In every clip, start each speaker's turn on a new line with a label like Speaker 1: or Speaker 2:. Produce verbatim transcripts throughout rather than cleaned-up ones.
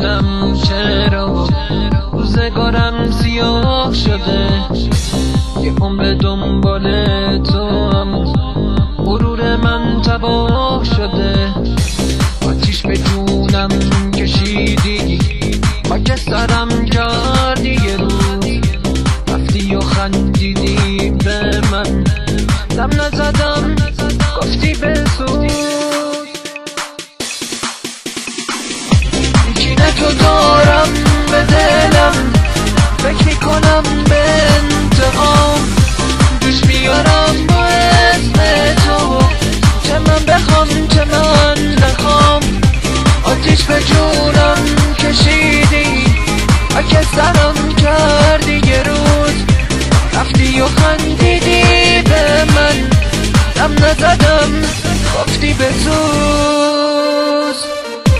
Speaker 1: نمیدونم چرا روزگارم سیاه شده، یه عمر دنبال تو هم غرور من تباه شده. آتیش به جونم کشیدی، خاک سرم کردی، یه روز رفتی و خندیدی به من، دم نزدم گفتی بسوز. کینه تو دارم به دلم، فکر میکنم به انتقام، دوش بیارم با اسم تو، چه من بخوام چه من نخوام. آتیش به جونم کشیدی، خاک سرم کردی، یه روز رفتی و خندیدی به من، دم نزدم گفتی بسوز.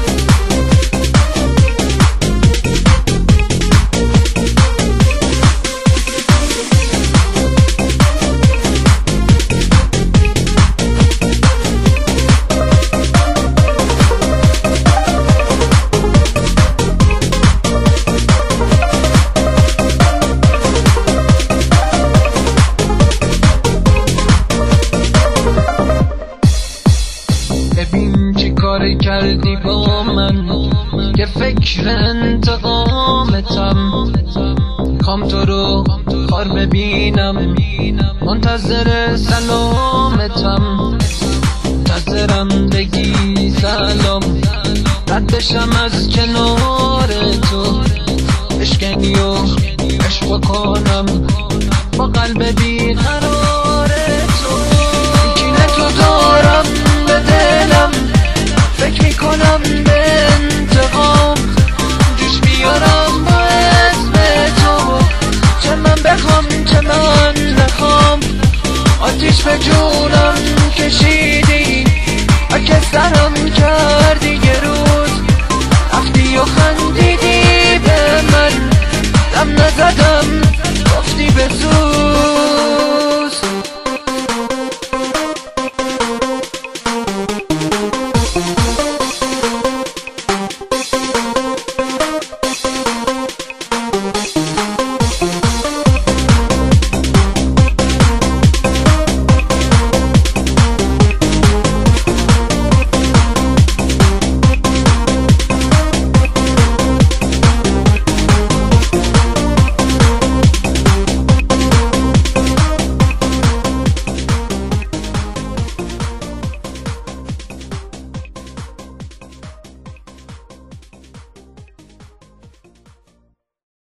Speaker 1: ببین چی کار کردی با من، که فکر انتقامتم، خوام تو رو خار ببینم، منتظر سلامتم، منتظرم بگی سلام، رد بشم از کنار تو، بشکنی و عشق کنم با قلب بیقرار تو. کینه تو دارم به دلم، فکر میکنم به انتقام، جوش بیارم با اسم تو، چه من بخوام چه من نخوام. آتیش به جونم کشیدی، خاک سرم کردی، یه روز رفتی و خندیدی به من، دم نزدم گفتی بسوز.